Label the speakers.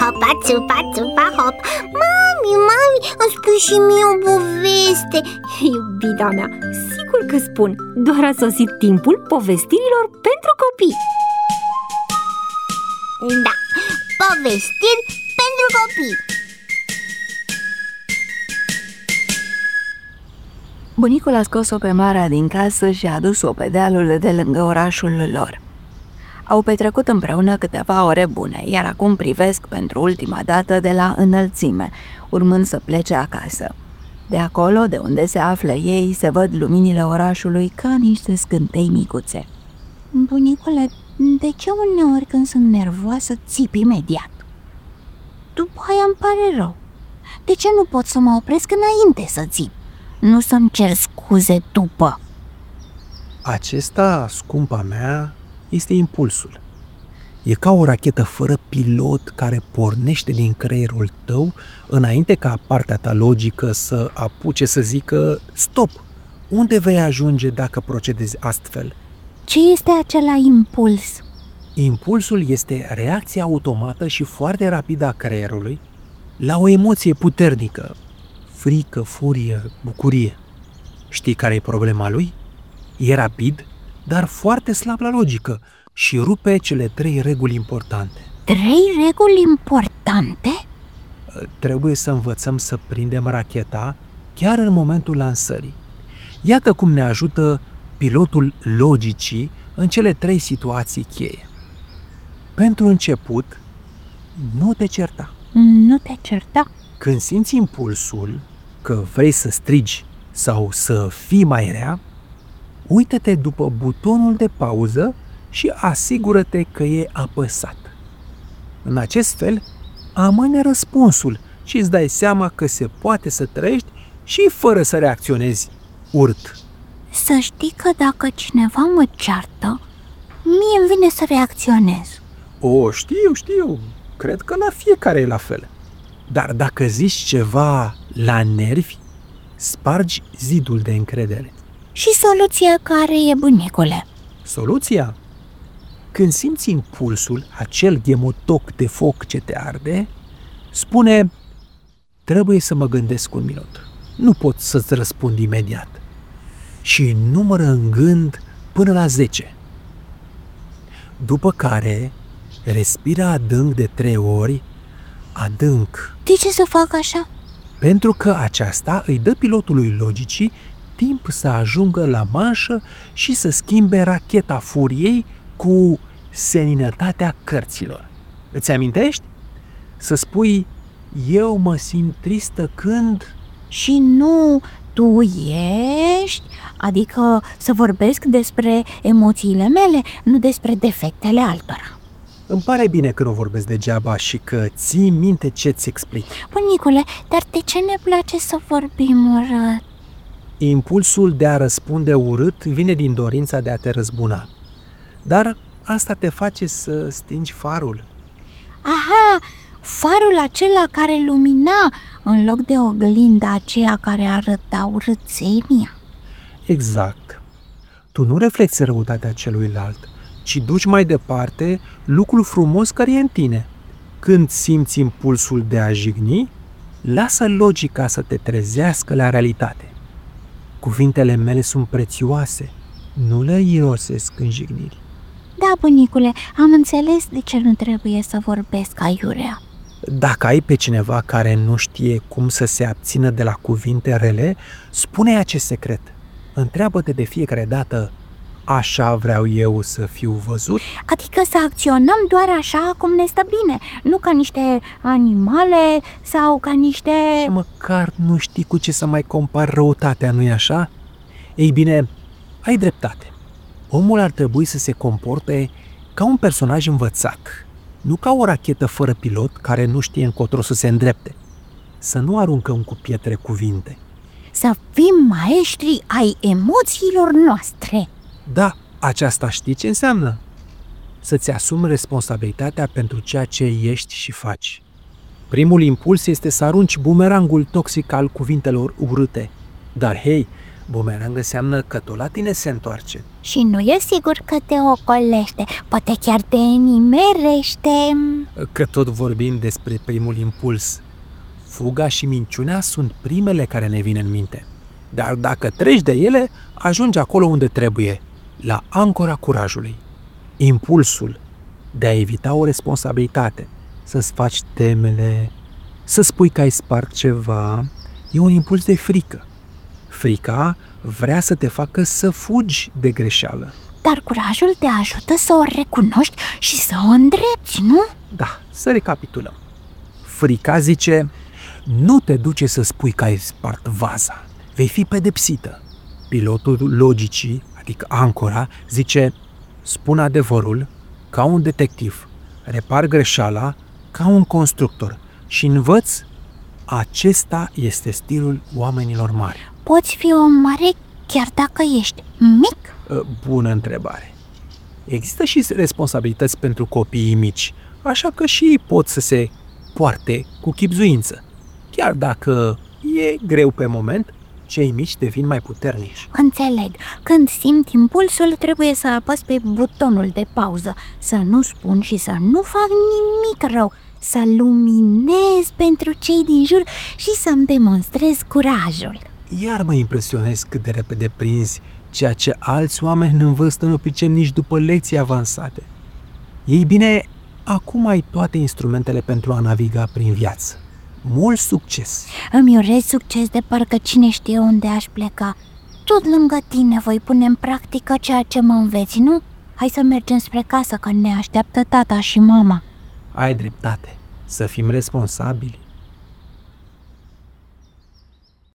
Speaker 1: hopa, țupa, țupa, hop. Mami, îmi spui și mie o poveste.
Speaker 2: Iubita mea, sigur că spun. Doar a sosit timpul povestirilor pentru copii.
Speaker 1: Da, povestiri pentru copii.
Speaker 3: Bunicul a scos-o pe Mara din casă și a adus-o pe dealul de lângă orașul lor. Au petrecut împreună câteva ore bune, iar acum privesc pentru ultima dată de la înălțime, urmând să plece acasă. De acolo, de unde se află ei, se văd luminile orașului ca niște scântei micuțe.
Speaker 4: Bunicule, de ce uneori când sunt nervoasă țip imediat? După aia îmi pare rău. De ce nu pot să mă opresc înainte să țip? Nu să-mi cer scuze după.
Speaker 5: Acesta, scumpa mea, este impulsul. E ca o rachetă fără pilot care pornește din creierul tău înainte ca partea ta logică să apuce să zică stop. Unde vei ajunge dacă procedezi astfel?
Speaker 4: Ce este acela impuls?
Speaker 5: Impulsul este reacția automată și foarte rapidă a creierului la o emoție puternică. Frică, furie, bucurie. Știi care e problema lui? E rapid, dar foarte slab la logică și rupe cele 3 reguli importante.
Speaker 4: 3 reguli importante?
Speaker 5: Trebuie să învățăm să prindem racheta chiar în momentul lansării. Iată cum ne ajută pilotul logicii în cele 3 situații cheie. Pentru început, nu te certa.
Speaker 4: Nu te certa?
Speaker 5: Când simți impulsul că vrei să strigi sau să fii mai rea, uită-te după butonul de pauză și asigură-te că e apăsat. În acest fel, amâne răspunsul și îți dai seama că se poate să trăiești și fără să reacționezi urât.
Speaker 4: Să știi că dacă cineva mă ceartă, mie îmi vine să reacționez.
Speaker 5: O, știu, cred că la fiecare e la fel. Dar dacă zici ceva la nervi, spargi zidul de încredere.
Speaker 4: Și soluția care e, bunicule?
Speaker 5: Soluția? Când simți impulsul, acel ghemotoc de foc ce te arde, spune, trebuie să mă gândesc 1 minut. Nu pot să-ți răspund imediat. Și numără în gând până la 10. După care, respiră adânc de 3 ori, adânc.
Speaker 4: De ce să fac așa?
Speaker 5: Pentru că aceasta îi dă pilotului logicii timp să ajungă la manșă și să schimbe racheta furiei cu seninătatea cărților. Îți amintești? Să spui, eu mă simt tristă când...
Speaker 4: Și nu tu ești, adică să vorbesc despre emoțiile mele, nu despre defectele altora.
Speaker 5: Îmi pare bine că nu vorbesc degeaba și că ții minte ce-ți explic.
Speaker 4: Bunicule, dar de ce ne place să vorbim urât?
Speaker 5: Impulsul de a răspunde urât vine din dorința de a te răzbuna. Dar asta te face să stingi farul.
Speaker 4: Aha, farul acela care lumina în loc de oglinda aceea care arăta urâțenia.
Speaker 5: Exact. Tu nu reflecți răutatea celuilalt, ci duci mai departe lucrul frumos care e în tine. Când simți impulsul de a jigni, lasă logica să te trezească la realitate. Cuvintele mele sunt prețioase, nu le irosesc în jigniri.
Speaker 4: Da, bunicule, am înțeles de ce nu trebuie să vorbesc aiurea.
Speaker 5: Dacă ai pe cineva care nu știe cum să se abțină de la cuvinte rele, spune-i acest secret. Întreabă-te de fiecare dată, așa vreau eu să fiu văzut?
Speaker 4: Adică să acționăm doar așa cum ne stă bine, nu ca niște animale sau ca niște...
Speaker 5: Măcar nu știi cu ce să mai compari răutatea, nu-i așa? Ei bine, ai dreptate. Omul ar trebui să se comporte ca un personaj învățat, nu ca o rachetă fără pilot care nu știe încotro să se îndrepte. Să nu aruncăm cu pietre cuvinte.
Speaker 4: Să fim maestri ai emoțiilor noastre.
Speaker 5: Da, aceasta știi ce înseamnă? Să-ți asumi responsabilitatea pentru ceea ce ești și faci. Primul impuls este să arunci bumerangul toxic al cuvintelor urâte. Dar, hei, Bumerang înseamnă că tot la tine se întoarce.
Speaker 4: Și nu e sigur că te ocolește, poate chiar te nimerește.
Speaker 5: Că tot vorbim despre primul impuls. Fuga și minciunea sunt primele care ne vin în minte. Dar dacă treci de ele, ajungi acolo unde trebuie, la ancora curajului. Impulsul de a evita o responsabilitate, să-ți faci temele, să spui că ai spart ceva, e un impuls de frică. Frica vrea să te facă să fugi de greșeală.
Speaker 4: Dar curajul te ajută să o recunoști și să o îndrepți, nu?
Speaker 5: Da, să recapitulăm. Frica zice, nu te duce să spui că ai spart vaza, vei fi pedepsită. Pilotul logicii, adică ancora, zice, spun adevărul ca un detectiv, repar greșeala ca un constructor și învăț. Acesta este stilul oamenilor mari.
Speaker 4: Poți fi om mare chiar dacă ești mic?
Speaker 5: Bună întrebare. Există și responsabilități pentru copiii mici, așa că și ei pot să se poarte cu chibzuință. Chiar dacă e greu pe moment, cei mici devin mai puternici.
Speaker 4: Înțeleg. Când simt impulsul, trebuie să apăs pe butonul de pauză, să nu spun și să nu fac nimic rău, să luminez pentru cei din jur și să-mi demonstrez curajul.
Speaker 5: Iar mă impresionez cât de repede prinzi ceea ce alți oameni în vârstă nu pricep nici după lecții avansate. Ei bine, acum ai toate instrumentele pentru a naviga prin viață. Mult succes!
Speaker 4: Îmi urez succes de parcă cine știe unde aș pleca. Tot lângă tine voi pune în practică ceea ce mă înveți, nu? Hai să mergem spre casă, că ne așteaptă tata și mama.
Speaker 5: Ai dreptate, să fim responsabili.